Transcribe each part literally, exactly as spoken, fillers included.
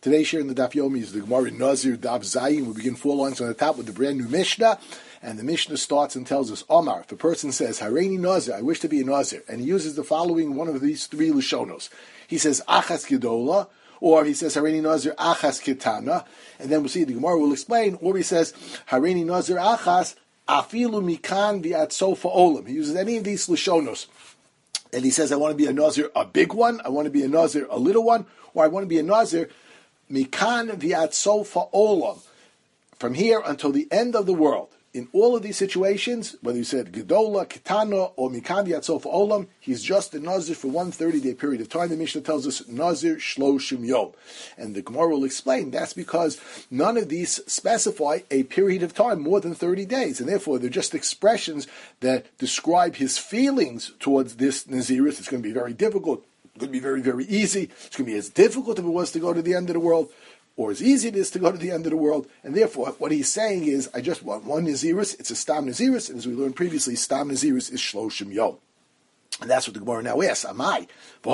Today's share in the Daf Yomi is the Gemara Nazir Daf Zayin. We begin four lines on the top with the brand new Mishnah, and the Mishnah starts and tells us, Omar, if a person says, Hareini Nazir, I wish to be a Nazir, and he uses the following one of these three Lashonos. He says, Achas Gedola, or he says, Hareini Nazir Achas Ketana, and then we'll see, the Gemara will explain, or he says, Hareini Nazir Achas Afilu Mikan Viat Sofa Olam. He uses any of these Lashonos. And he says, I want to be a Nazir, a big one, I want to be a Nazir, a little one, or I want to be a Nazir, Mikan Viat Sofa Olam, from here until the end of the world. In all of these situations, whether you said Gedola, Ketana, or Mikan Viat Sofa Olam, he's just a Nazir for one thirty-day period of time. The Mishnah tells us Nazir Shloshim Yom. And the Gemara will explain that's because none of these specify a period of time more than thirty days. And therefore, they're just expressions that describe his feelings towards this Nazirus. It's going to be very difficult. It's going to be very, very easy. It's going to be as difficult if it was to go to the end of the world, or as easy it is to go to the end of the world. And therefore, what he's saying is, I just want one Nazirus. It's a Stam Nazirus. And as we learned previously, Stam Nazirus is Shloshim Yom. And that's what the Gemara now asks. Amai.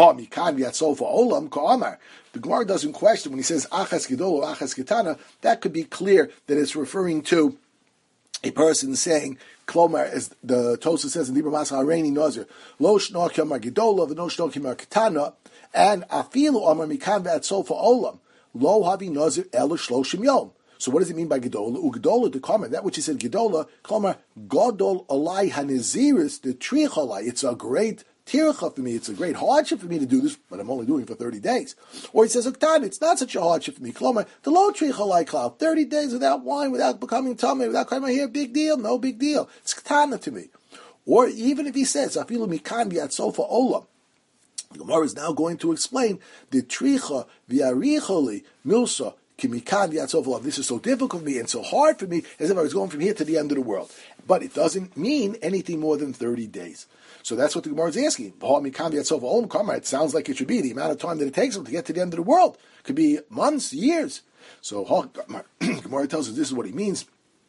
The Gemara doesn't question when he says Achas Gedol or Achas Ketana. That could be clear that it's referring to a person saying, Klomar, as the Tosa says in Dibra Masa Hareini Nazir, Lo Shnor Kemar Gedola, V'no Shnor Kemar Ketana, and Afilu Amar Mikan V'at Sofa Olam, Lo Havi Nazir Elo Shloshim Yom. So what does it mean by Gedola? Ugedola, the comment, that which he said Gedola, Klomar, Godol Olai HaNaziris, the Tricholai. It's a great tircha for me, it's a great hardship for me to do this, but I'm only doing it for thirty days. Or he says, Oktan, it's not such a hardship for me. Klomar, the low tricholai cloud, thirty days without wine, without becoming tummy, without cutting my hair, big deal, no big deal. It's Ketana to me. Or even if he says, Afilu Mikan Viat Sofa Olam, the Gemara is now going to explain the tricha v'aricholi milsa kimikan Viat Sofa Olam. This is so difficult for me and so hard for me, as if I was going from here to the end of the world. But it doesn't mean anything more than thirty days. So that's what the Gemara is asking. It sounds like it should be the amount of time that it takes him to get to the end of the world. It could be months, years. So Gemara tells us this is what he means.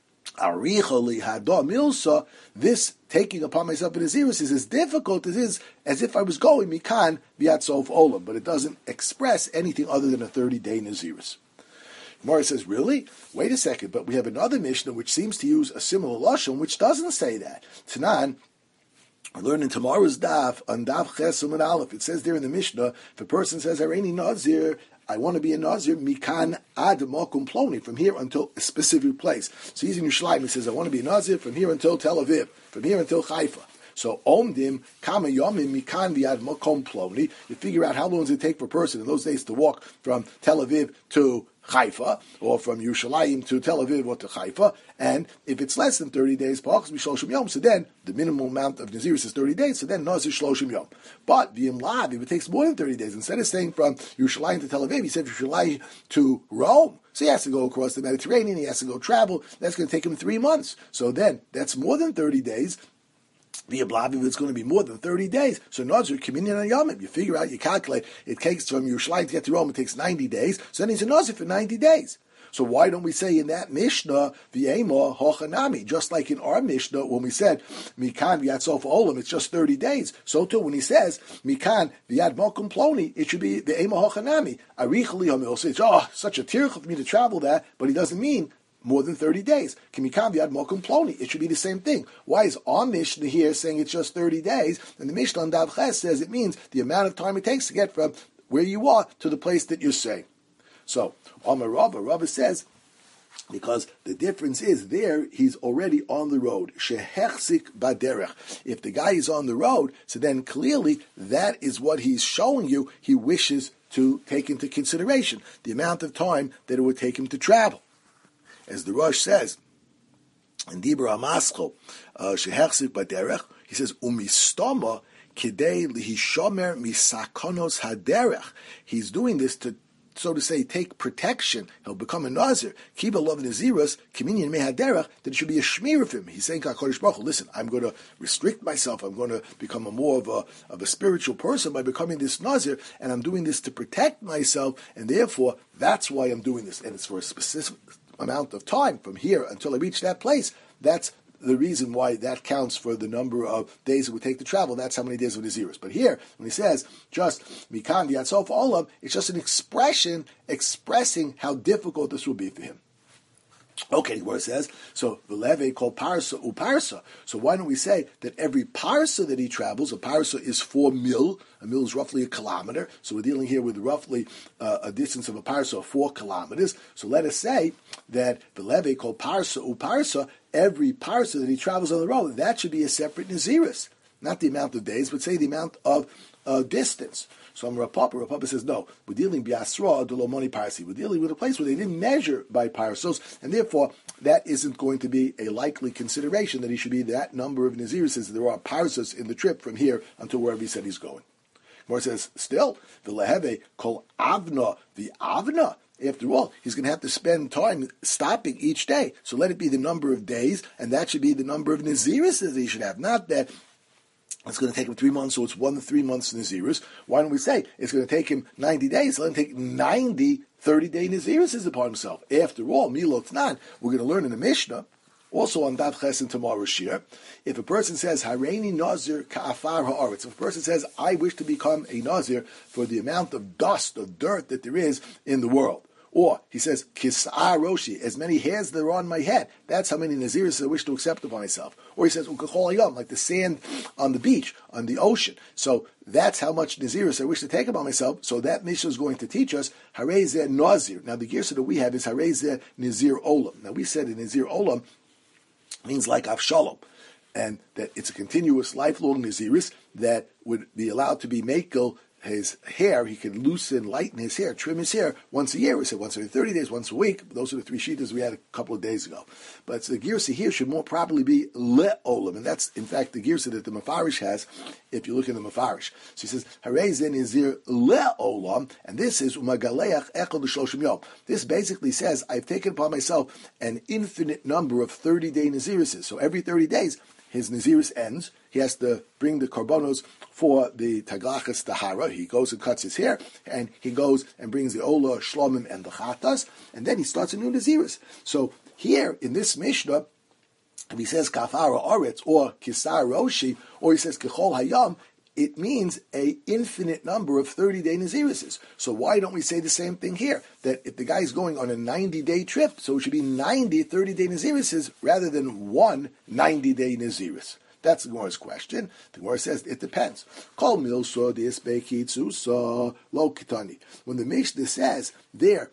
This taking upon myself in Naziris is as difficult as is as if I was going Mikan Viat Sof Olam, but it doesn't express anything other than a thirty-day Naziris. Gemara says, really? Wait a second, but we have another Mishnah which seems to use a similar lashon, which doesn't say that. Tanan, we learn in tomorrow's daf, on daf Chesum and Aleph, it says there in the Mishnah, if a person says, Hareini Nazir, I want to be a Nazir, Mikan Ad Mokum Ploni, from here until a specific place. So he's in Yerushalayim, he says, I want to be a Nazir from here until Tel Aviv, from here until Haifa. So Omdim Kama Yomim Mikan Viad Mokom Ploni. You figure out how long does it take for a person in those days to walk from Tel Aviv to Haifa, or from Yerushalayim to Tel Aviv or to Haifa, and if it's less than thirty days, so then the minimum amount of Naziris is thirty days, so then Nazir Shloshim Yom. But the Imlav, if it takes more than thirty days, instead of saying from Yerushalayim to Tel Aviv, he said Yerushalayim to Rome, so he has to go across the Mediterranean, he has to go travel, that's going to take him three months. So then, that's more than thirty days, the Ablaviv, it's going to be more than thirty days. So Nazir, Communion and Yomim, you figure out, you calculate, it takes from Yerushalayim to get to Rome, it takes ninety days, so then he's a Nazir for ninety days. So why don't we say in that Mishnah, V'yema hochanami, just like in our Mishnah, when we said, Mikan v'yad sof olam, it's just thirty days. So too, when he says, Mikan v'yad mokum ploni, it should be V'yema hochanami. Arichli hamil, so it's, oh, such a tircha for me to travel that, but he doesn't mean more than thirty days. It should be the same thing. Why is our Mishnah here saying it's just thirty days, and the Mishnah on Dav Ches says it means the amount of time it takes to get from where you are to the place that you're saying? So, Amar Rava, Rava says, because the difference is there, he's already on the road. Shehechzik baderech. If the guy is on the road, so then clearly that is what he's showing you he wishes to take into consideration, the amount of time that it would take him to travel. As the Rosh says, in Dibra Amaschel, Shehechzik baderech, he says, Umistoma kidei lihishomer misakonos haderech. He's doing this to, so to say, take protection. He'll become a Nazir. Kiba lov Naziras, Kiminyan mehaderech, that it should be a shmir of him. He's saying, HaKadosh Baruch Hu, listen, I'm going to restrict myself. I'm going to become a more of a, of a spiritual person by becoming this Nazir, and I'm doing this to protect myself, and therefore, that's why I'm doing this. And it's for a specific amount of time from here until I reach that place. That's the reason why that counts for the number of days it would take to travel. That's how many days of Naziris. But here, when he says just Mikan V'Yatsof Olam, it's just an expression expressing how difficult this will be for him. Okay, where it says, so Vileve called Parsa Uparsa. So why don't we say that every parsa that he travels, a parsa is four mil, a mil is roughly a kilometer, so we're dealing here with roughly uh, a distance of a parsa of four kilometers. So let us say that Vileve called Parsa Uparsa, every parsa that he travels on the road, that should be a separate Naziris. Not the amount of days, but say the amount of uh, distance. So I'm Rav Papa. Rav Papa says, no, we're dealing biasra dolomoni parsi. We're dealing with a place where they didn't measure by parsos, and therefore that isn't going to be a likely consideration that he should be that number of naziris. There are parsos in the trip from here until wherever he said he's going. More says, still, the leheve kol avna, the avna. After all, he's going to have to spend time stopping each day. So let it be the number of days, and that should be the number of naziris that he should have. Not that it's going to take him three months, so it's one to three months Nazirus. Why don't we say it's going to take him ninety days? Let him take ninety thirty-day Nazirus upon himself. After all, Milot Nan, we're going to learn in the Mishnah, also on Daf Ches and tomorrow's Shir, if a person says, Hareini Nazir Ka'afar Ha'aretz, if a person says, I wish to become a Nazir for the amount of dust, of dirt that there is in the world. Or he says, Kis'ar Roshi, as many hairs that are on my head. That's how many Naziris I wish to accept upon myself. Or he says, Ukachol Hayom, like the sand on the beach, on the ocean. So that's how much Naziris I wish to take upon myself. So that Mishnah is going to teach us, Harei Zeh Nazir. Now the Girsa that we have is Harei Zeh Nazir Olam. Now we said in Nazir Olam means like Avshalom. And that it's a continuous, lifelong Naziris that would be allowed to be Mekel his hair, he can loosen, lighten his hair, trim his hair once a year. We said once every thirty days, once a week. Those are the three shitas we had a couple of days ago. But the girsa here should more properly be le'olam, and that's in fact the girsa that the Mefarish has. If you look in the Mefarish, so he says Harei Zeh Nazir le'olam, and this is umagaleach echad l'shloshim yom. This basically says I've taken upon myself an infinite number of thirty day nazirises. So every thirty days. His Naziris ends. He has to bring the korbanos for the Taglachas Tahara. He goes and cuts his hair, and he goes and brings the Ola, Shlomim, and the Chatas, and then he starts a new Naziris. So here, in this Mishnah, if he says Kafara Oretz, or Kisar Roshi, or he says Kechol Hayam, it means a infinite number of thirty-day Nazirises. So why don't we say the same thing here? That if the guy's going on a ninety-day trip, so it should be ninety thirty-day Nazirises rather than one ninety-day Naziris. That's the Gemara's question. The Gemara says it depends. Kol milso dispekitzusa lo kitani. When the Mishnah says there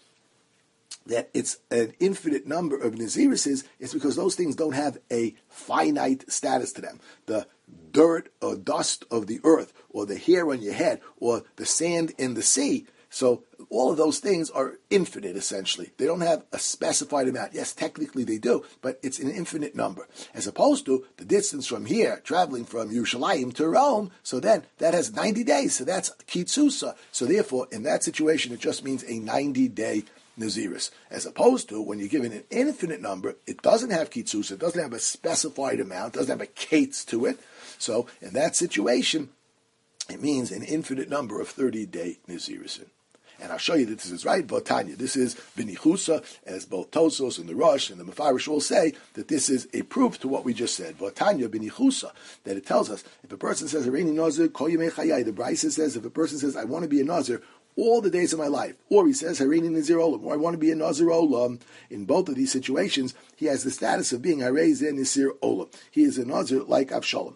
that it's an infinite number of Nazirises, it's because those things don't have a finite status to them. The dirt or dust of the earth, or the hair on your head, or the sand in the sea. So all of those things are infinite, essentially. They don't have a specified amount. Yes, technically they do, but it's an infinite number. As opposed to the distance from here, traveling from Yerushalayim to Rome, so then that has ninety days, so that's Kitzusa. So therefore, in that situation, it just means a ninety-day Naziris. As opposed to, when you're given an infinite number, it doesn't have Kitzusa, it doesn't have a specified amount, doesn't have a kates to it. So in that situation, it means an infinite number of thirty-day Nazirisin. And I'll show you that this is right. Votanya, this is B'nichusa, as both Tosos and the Rosh and the Mefarish will say that this is a proof to what we just said. Votanya, B'nichusa, that it tells us if a person says Hareini Nazir Kol Yemei Chayai, the Brisa says if a person says I want to be a Nazir all the days of my life, or he says Hareini Nazir Olam, or I want to be a Nazir Olam, in both of these situations, he has the status of being Harei Zeh Nazir Olam. He is a Nazir like Avshalom.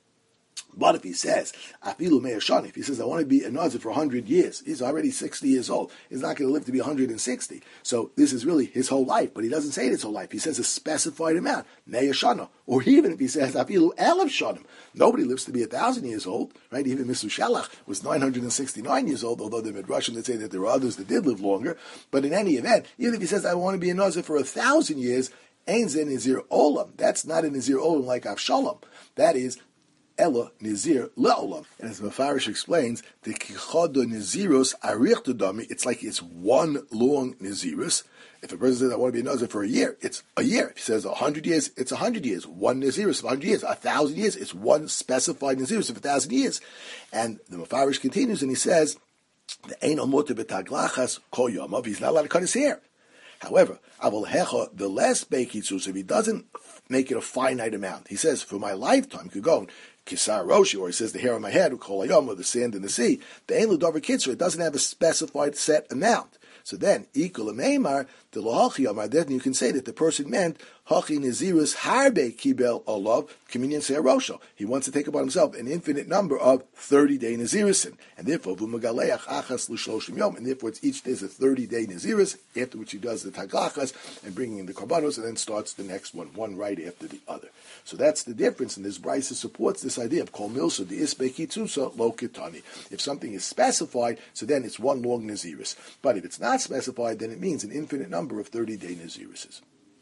But if he says, Afilu Me'ashani, if he says, I want to be a Nazir for one hundred years, he's already sixty years old. He's not going to live to be one hundred sixty. So this is really his whole life, but he doesn't say it his whole life. He says a specified amount, Me'ashana. Or even if he says, Afilu Elav Shanim, nobody lives to be one thousand years old, right? Even Mister Shalach was nine hundred sixty-nine years old, although the Midrashim that say that there are others that did live longer. But in any event, even if he says, I want to be a Nazir for one thousand years, Ein Zeh Nazir Olam. That's not a Nazir Olam like Avshalom. That is Ella Nazir Le'olam. And as Mefarish explains, the Kichodo Nazirus Arichtu Dami, it's like it's one long Nazirus. If a person says, I want to be a Nazir for a year, it's a year. If he says a hundred years, it's a hundred years. One Nazirus of a hundred years. A thousand years, it's one specified Nazirus of a thousand years. And the Mefarish continues and he says, the Ein Omote B'Taglachas Kol Yomav, he's not allowed to cut his hair. However, Aval Hecha, the less Beikitzus, if he doesn't make it a finite amount, he says, for my lifetime, could go Kisar Roshi, or he says the hair on my head, or the sand in the sea, the Elu Dover Kitzur, it doesn't have a specified set amount. So then, Ikul Meimar, the Lahachi Amar, then you can say that the person meant Hachi Nazirus Harbe Kibel Olav Communion Seirosho. He wants to take upon himself an infinite number of thirty day Nazirusin. And therefore, Vumagaleach Achas Lushloshim Yom, and therefore it's each day is a thirty day Nazirus, after which he does the Taglachas and bringing in the Karbanos, and then starts the next one, one right after the other. So that's the difference, and this Brisa supports this idea of Kol Milsa, the Isbe Kitzusa, Lo Kitani. If something is specified, so then it's one long Nazirus. But if it's not specified, then it means an infinite number of thirty day Naziruses.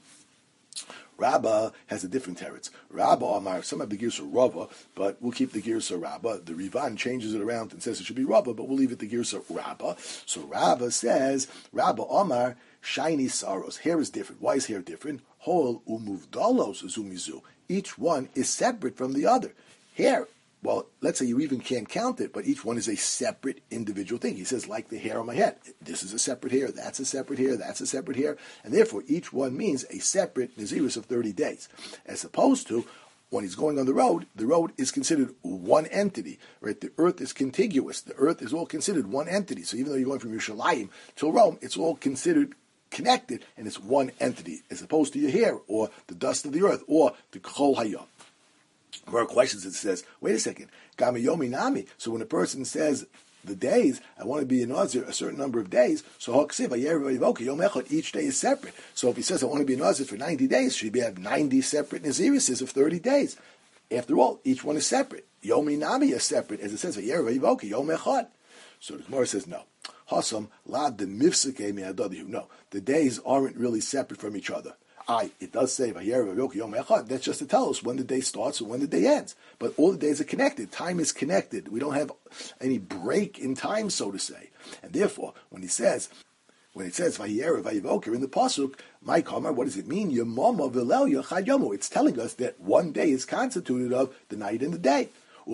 Rabbah has a different teretz. Rabbah Amar, some have the Girsa Rava, but we'll keep the Girsa Rabbah. The Rivan changes it around and says it should be Rabbah, but we'll leave it the Girsa Rabbah. So Rabbah says, Rabbah Amar, shiny sorrows. Hair is different. Why is hair different? Hol umuvdalos zumizu. Each one is separate from the other. Hair, well, let's say you even can't count it, but each one is a separate individual thing. He says, like the hair on my head. This is a separate hair, that's a separate hair, that's a separate hair. And therefore, each one means a separate Nazirus of thirty days. As opposed to, when he's going on the road, the road is considered one entity, right? The earth is contiguous. The earth is all considered one entity. So even though you're going from Yerushalayim to Rome, it's all considered connected, and it's one entity, as opposed to your hair, or the dust of the earth, or the Kol Hayom. More questions, it says, wait a second, Gami Yomi Nami. So when a person says the days, I want to be a Nazir a certain number of days, so each day is separate. So if he says I want to be a Nazir for ninety days, should he have ninety separate Naziruses of thirty days? After all, each one is separate. Yomi Nami is separate, as it says, Yom Echad. So the Gemara says no. Hasam lad the mifsake mi'adadihu. No, the days aren't really separate from each other. I, it does say, that's just to tell us when the day starts and when the day ends. But all the days are connected. Time is connected. We don't have any break in time, so to say. And therefore, when he says, when it says, Vahiyer, Vayivoker, in the Pasuk, my Kamar, what does it mean? Yemama Vilel Yachad Yomo. It's telling us that one day is constituted of the night and the day.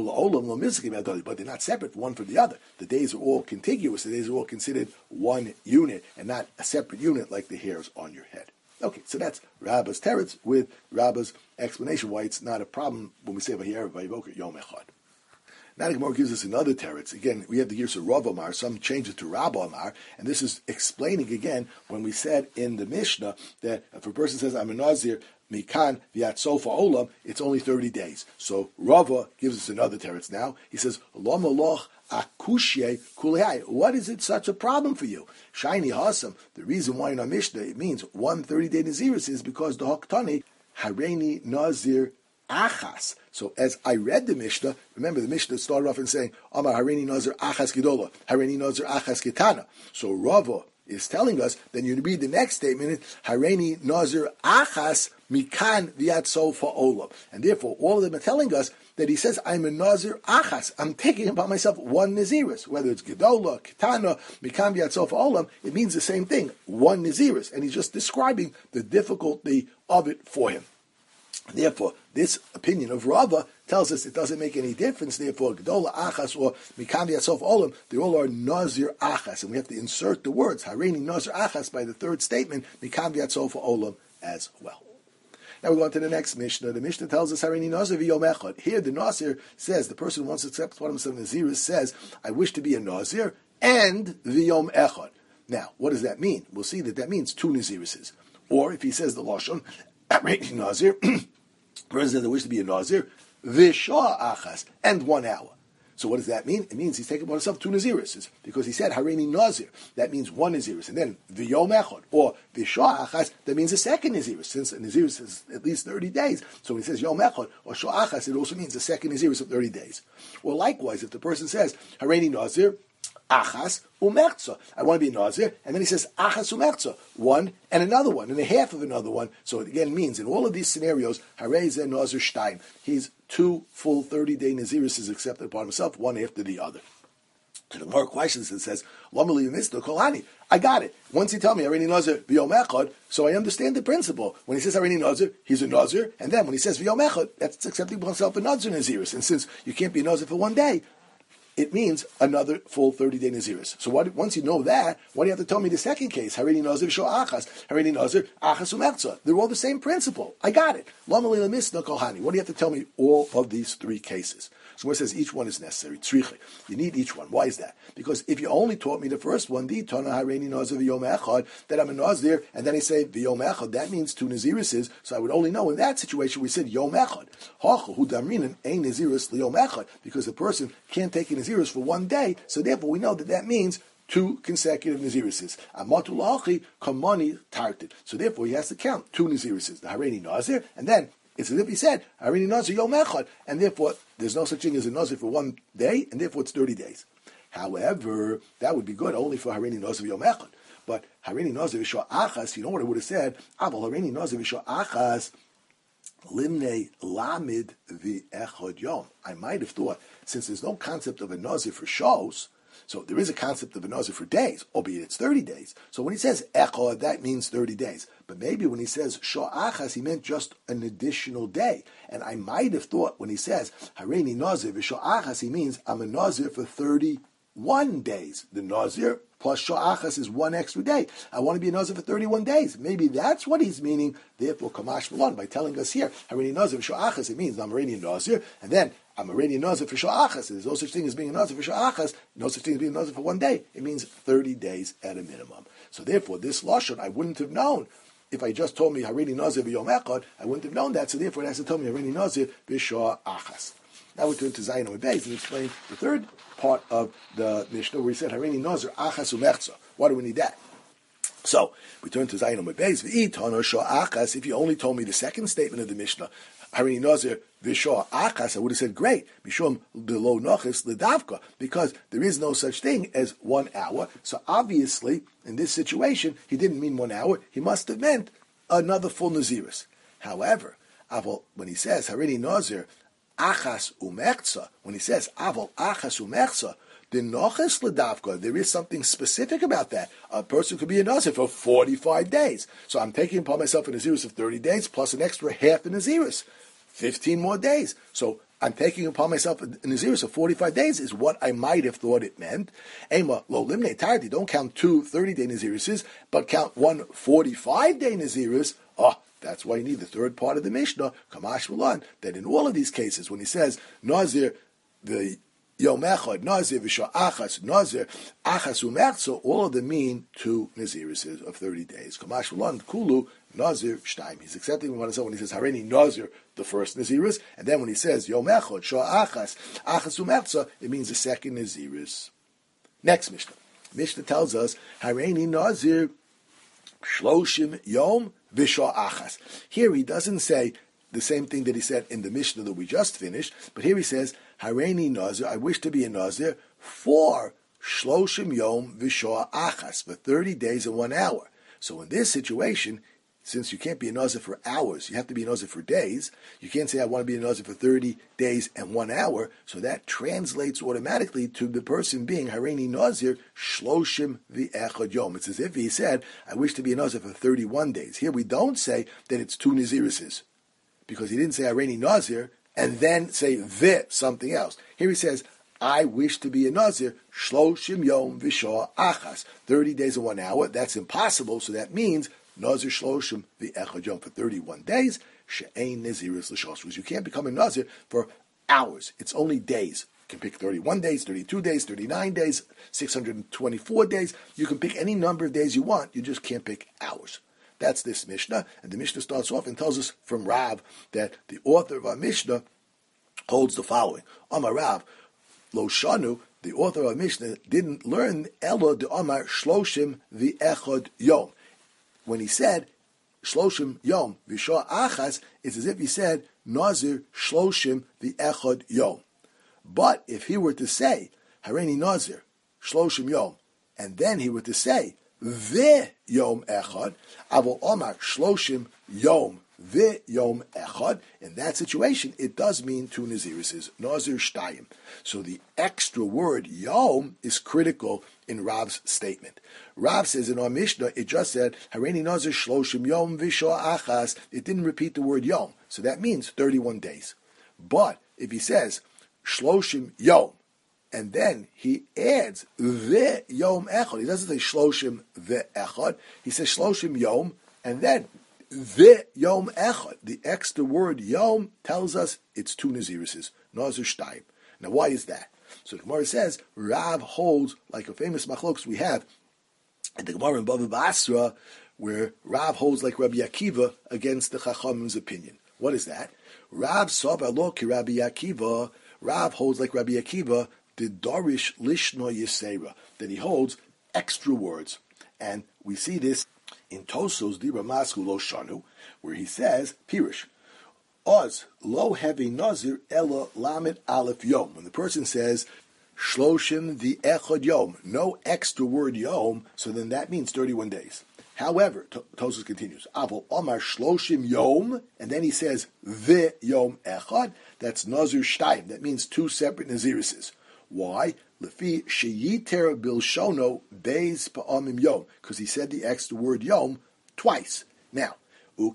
But they're not separate one from the other. The days are all contiguous. The days are all considered one unit and not a separate unit like the hairs on your head. Okay, so that's Rabbah's teretz with Rabbah's explanation why it's not a problem when we say Vayera Vayivoker Yom Echad. Now the Gemara gives us another teretz. Again, we have the Girsa Rav Amar, some change it to Rabbah Amar, and this is explaining again when we said in the Mishnah that if a person says, I'm a Nazir, Mikan Viat Sofa Olam, it's only thirty days. So Rava gives us another teretz now. He says, Lama Loch Akushye Kulei. What is it such a problem for you? Shiny Hasam. The reason why in our Mishnah it means one thirty-day Naziris is because the Haktani Hareini Nazir Achas. So as I read the Mishnah, remember the Mishnah started off in saying, Amar Hareini Nazir Achas Gedola, Hareini Nazir Achas Ketana. So Rava is telling us, then you read the next statement, Hareini Nazir Achas Mikan Viat Sofa Olam. And therefore, all of them are telling us that he says, I'm a Nazir Achas. I'm taking upon myself one Naziris. Whether it's Gedola, Ketana, Mikan Viat Sofa Olam, it means the same thing, one Naziris. And he's just describing the difficulty of it for him. Therefore, this opinion of Rava tells us it doesn't make any difference. Therefore, Gedola Achas or Mikan Viat Sofa Olam, they all are Nazir Achas. And we have to insert the words, Hareini Nazir Achas, by the third statement, Mikan Viat Sofa Olam as well. Now we go on to the next Mishnah. The Mishnah tells us, Hareini Nazir v'yom echad. Here the Nazir says, the person who wants to accept upon himself Naziris says, I wish to be a Nazir and v'yom echad. Now, what does that mean? We'll see that that means two Nazirises. Or if he says the Lashon, Hareini Nazir, person says, I wish to be a Nazir, v'shah achas, and one hour. So what does that mean? It means he's taking upon himself two Naziris, because he said Hareini Nazir. That means one Naziris, and then v'yom echad or v'shah achas. That means a second Naziris, since a Naziris is at least thirty days. So when he says yom echad or shah achas, it also means a second Naziris of thirty days. Or likewise, if the person says Hareini Nazir achas umerza, I want to be a Nazir, and then he says achas umerza, one and another one and a half of another one. So it again means in all of these scenarios, Harei ze Nazir shtayim. He's two full thirty-day Naziris is accepted upon himself, one after the other. To the more questions, it says, I got it. Once you tell me, Hareini Nazir v'yom echad, so I understand the principle. When he says Hareini Nazir, he's a Nazir, and then when he says v'yom echad, that's accepting upon himself a Nazir Naziris. And since you can't be a Nazir for one day, it means another full thirty-day Naziris. So what, once you know that, why do you have to tell me the second case? Harini Nazir V'sho Achas. Harini Nazir Achas Umerza. They're all the same principle. I got it. Lama Lila Misna Kohani. What do you have to tell me all of these three cases? So it says each one is necessary. Tzriche. You need each one. Why is that? Because if you only taught me the first one, the Tana Harini Nazir V'yom Echad, that I'm a Nazir, and then I say V'yom Echad, that means two Nazirises, so I would only know in that situation we said Yom Echad. Hachu Hu Damrinin Ein Naziris L'yom Echad, because the person can't take a Naziris for one day, so therefore we know that that means two consecutive Nazirises. Amatu La'achi Kamani Tarted. So therefore he has to count two Nazirises, the Harini Nazir, and then it's as if he said, Harini Nazir Yom Echad, and therefore there's no such thing as a Nazir for one day, and therefore it's thirty days. However, that would be good only for Harini Nazir Yom Echad. But Harini Nazir V'sho Achas, you know what I would have said? Aval Harini Nazir V'sho Achas Limne Lamid V'echad Yom. I might have thought, since there's no concept of a Nazir for shows, so there is a concept of a Nazir for days, albeit it's thirty days. So when he says Echad, that means thirty days. But maybe when he says Sho'achas, he meant just an additional day. And I might have thought when he says Harini Nazir V'sho'achas, he means I'm a Nazir for thirty-one days. The Nazir plus Sho'achas is one extra day. I want to be a Nazir for thirty-one days. Maybe that's what he's meaning. Therefore, Kamash Malon, by telling us here, Harini Nazir V'sho'achas, it means I'm already a Nazir, and then I'm already a Nazir for Sho'achas. There's no such thing as being a Nazir for Sho'achas, no such thing as being a Nazir for one day. It means thirty days at a minimum. So therefore, this Lashon I wouldn't have known. If I just told me Harini Nazir V'yom Echad, I wouldn't have known that, so therefore it has to tell me Harini Nazir V'sho'achas. Now we turn to Zayin Amud Beis and explain the third part of the Mishnah where he said Harini Nazir Achas U'mechza. Why do we need that? So we turn to Zayin Amud Beis. V'itano Sho'achas. If you only told me the second statement of the Mishnah, Harini Nazir V'sho'achas, I would have said great. Mishum D'lo Nochis L'davka, because there is no such thing as one hour. So obviously, in this situation, he didn't mean one hour. He must have meant another full Naziris. However, Aval, when he says Harini Nazir Achas U'mechza, when he says Aval Achas U'mechza, the Noches L'davka, there is something specific about that. A person could be a Nazir for forty-five days. So I'm taking upon myself a Naziris of thirty days plus an extra half a Naziris. fifteen more days. So I'm taking upon myself a Naziris of forty-five days is what I might have thought it meant. Ema lo limne tardi, don't count two thirty-day Nazirises, but count one forty-five-day Naziris. Oh, that's why you need the third part of the Mishnah, Kamash Malan, that in all of these cases, when he says Nazir, the Yom Echad, Nazir, V'sho'achas, Nazir, Achas U'mechza, all of them mean two Nazirises of thirty days. Kamash Malan, Kulu, Nazir, Shtaim. He's accepting what I said when he says Harini Nazir, the first Naziris, and then when he says Yom Echad, Sho'achas, Achas U'mechza, it means the second Naziris. Next Mishnah. Mishnah tells us, Harini Nazir, Shloshim Yom, V'sho'achas. Here he doesn't say the same thing that he said in the Mishnah that we just finished, but here he says, Hareini Nazir, I wish to be a Nazir for Shloshim Yom V'sho'achas, for thirty days and one hour. So in this situation, since you can't be a Nazir for hours, you have to be a Nazir for days, you can't say I want to be a Nazir for thirty days and one hour, so that translates automatically to the person being Hareini Nazir Shloshim V'echad Yom. It's as if he said, I wish to be a Nazir for thirty-one days. Here we don't say that it's two Nazirises, because he didn't say Hareini Nazir and then say the something else. Here he says, I wish to be a Nazir, Shloshim Yom V'sho'achas, thirty days and one hour. That's impossible, so that means Nazir Shloshim V'echad Yom for thirty-one days, She'ein Naziris L'shos, because you can't become a Nazir for hours. It's only days. You can pick thirty-one days, thirty-two days, thirty-nine days, six hundred twenty-four days. You can pick any number of days you want, you just can't pick hours. That's this Mishnah, and the Mishnah starts off and tells us from Rav that the author of our Mishnah holds the following. Amar Rav, Lo Shanu, the author of our Mishnah, didn't learn Elo de Amar Shloshim V'echad Yom. When he said Shloshim Yom V'sho'achas, it's as if he said Nazir Shloshim V'echad Yom. But if he were to say Hareini Nazir Shloshim Yom, and then he were to say Ve Yom Echad, Avol Omar Shloshim Yom Ve Yom Echad. In that situation, it does mean two Nazirises, Nazir Shtayim. So the extra word Yom is critical in Rav's statement. Rav says in our Mishnah, it just said Hareini Nazir Shloshim Yom V'sho'achas. It didn't repeat the word Yom, so that means thirty-one days. But if he says Shloshim Yom and then he adds the yom echad. He doesn't say shloshim the echad. He says shloshim yom, and then the yom echad. The extra word yom tells us it's two naziruses, nazir shtayim. Now, why is that? So the Gemara says Rav holds like a famous machlokes we have at the Gemara in Bava Basra, where Rav holds like Rabbi Akiva against the Chachamim's opinion. What is that? Rav Sava lo ki Rabbi Akiva. Rav holds like Rabbi Akiva, the Dorish Lishno Yisera, that he holds extra words. And we see this in Tosos Dibra Masku Lo Shanu, where he says, Pirish, Oz lo heavy nazir ella lamet aleph yom. When the person says shloshim the echad yom, no extra word yom, so then that means thirty-one days. However, Tosos continues, Avol Omar shloshim yom, and then he says the yom echad. That's nazir shtayim. That means two separate nazirises. Why? Lefi sheyiter bilshono beis pa'amim yom, because he said the extra word yom twice. Now, as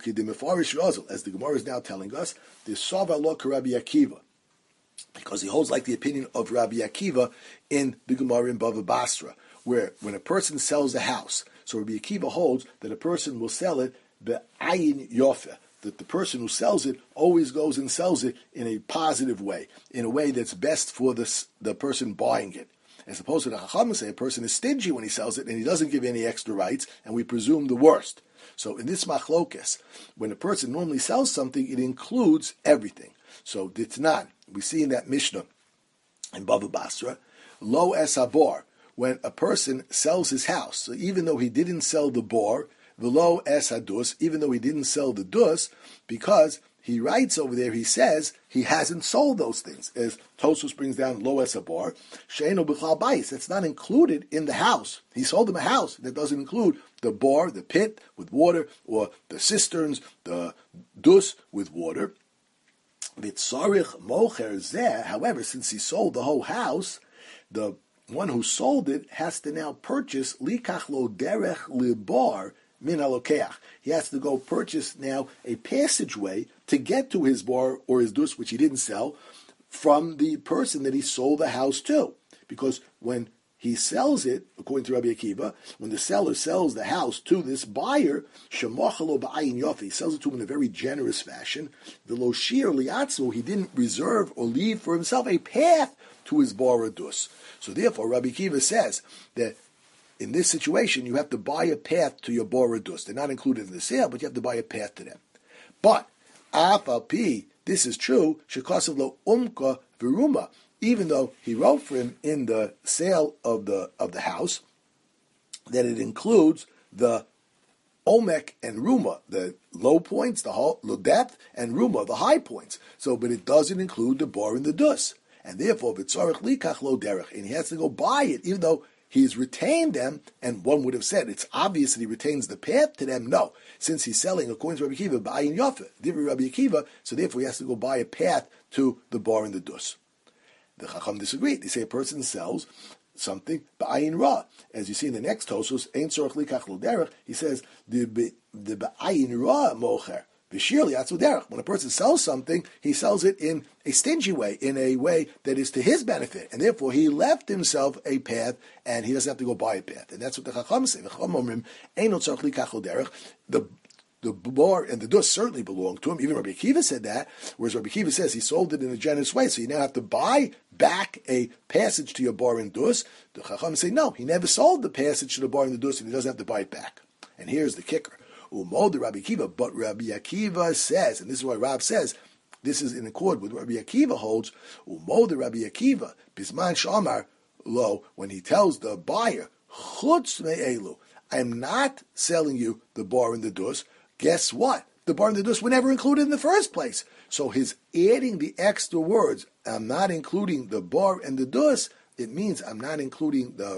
the Gemara is now telling us, the Sava lo Rabbi Akiva, because he holds like the opinion of Rabbi Akiva in the Gemara in Bava Basra, where when a person sells a house, so Rabbi Akiva holds that a person will sell it be'ayin yofeh, that the person who sells it always goes and sells it in a positive way, in a way that's best for the, the person buying it. As opposed to the Chacham say, a person is stingy when he sells it and he doesn't give any extra rights, and we presume the worst. So in this machlokes, when a person normally sells something, it includes everything. So ditnan, we see in that Mishnah in Bava Basra, lo es habor, when a person sells his house, so even though he didn't sell the bor, v'lo es hadus, even though he didn't sell the dus, because he writes over there, he says he hasn't sold those things. As Tosos brings down lo es habor, she'eno b'chal bais, that's not included in the house. He sold him a house that doesn't include the bor, the pit with water, or the cisterns, the dus with water. V'tzarich mocher zeh, however, since he sold the whole house, the one who sold it has to now purchase likach lo derech libar min halokeach. He has to go purchase now a passageway to get to his bar or his dus, which he didn't sell, from the person that he sold the house to. Because when he sells it, according to Rabbi Akiva, when the seller sells the house to this buyer, shemachalo ba'ayin yofi, he sells it to him in a very generous fashion. V'lo shir liatzu, he didn't reserve or leave for himself a path to his bar or dus. So therefore, Rabbi Akiva says that in this situation, you have to buy a path to your bar or dus. They're not included in the sale, but you have to buy a path to them. But af al pi, this is true. Shekasav lo umka viruma. Even though he wrote for him in the sale of the of the house that it includes the omek and ruma, the low points, the whole, the depth, and ruma, the high points. So, but it doesn't include the bar and the dus, and therefore v'tzarich likach lo derech, and he has to go buy it, even though he's retained them. And one would have said it's obvious that he retains the path to them. No, since he's selling according to Rabbi Akiva ba'ayin yofeh, different Rabbi Akiva, so therefore he has to go buy a path to the bar and the dus. The Chacham disagreed. They say a person sells something ba'ayin ra. As you see in the next Tosos, ein tzorach likach lo derech, he says the the ba'ayin ra mocher v'shir liatzu derech. When a person sells something, he sells it in a stingy way, in a way that is to his benefit, and therefore he left himself a path, and he doesn't have to go buy a path. And that's what the Chacham say. The Chacham omrim ein tzorach likach lo derech. The The bar and the dus certainly belong to him. Even Rabbi Akiva said that, whereas Rabbi Akiva says he sold it in a generous way, so you now have to buy back a passage to your bar and dus. The Chacham say, no, he never sold the passage to the bar and the dus, and he doesn't have to buy it back. And here's the kicker. Umod Rabbi Akiva, but Rabbi Akiva says, and this is why Rab says, this is in accord with what Rabbi Akiva holds, Umod Rabbi Akiva, Bisman Shamar, lo, when he tells the buyer, Chutz me'elu, I am not selling you the bar and the dus. Guess what? The bar and the dus were never included in the first place. So his adding the extra words, I'm not including the bar and the dus, it means I'm not including the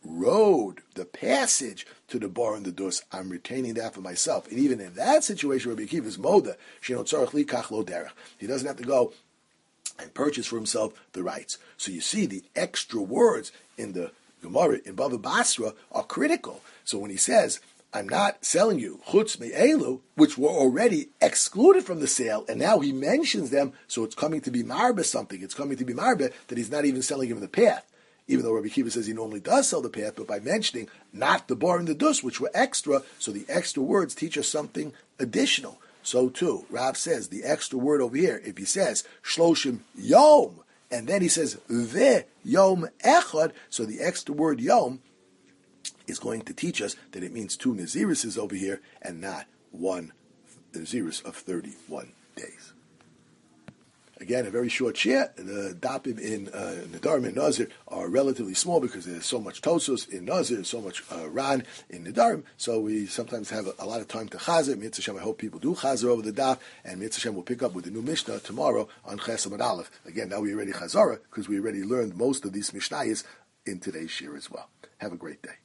road, the passage to the bar and the dus. I'm retaining that for myself. And even in that situation, Rabbi Akiva is moda, sheno tzarich likach lo derech. He doesn't have to go and purchase for himself the rights. So you see the extra words in the Gemara in Bava Basra are critical. So when he says, I'm not selling you chutz me'elu, which were already excluded from the sale, and now he mentions them, so it's coming to be marbe something. It's coming to be marbe that he's not even selling him the path, even though Rabbi Kiva says he normally does sell the path, but by mentioning not the bar and the dus, which were extra, so the extra words teach us something additional. So too, Rav says the extra word over here, if he says shloshim yom, and then he says ve yom echad, so the extra word yom is going to teach us that it means two Naziruses over here and not one Nazirus of thirty-one days. Again, a very short share. The dapim in uh, Nedarim and Nazir are relatively small because there's so much Tosos in Nazir, so much uh, Ran in Nedarim, so we sometimes have a, a lot of time to Chazer. Mitzvah Shem, I hope people do Chazer over the daf, and Mitzvah Shem will pick up with the new Mishnah tomorrow on Chesed Amud Aleph. Again, now we already Chazara because we already learned most of these Mishnayos in today's shir as well. Have a great day.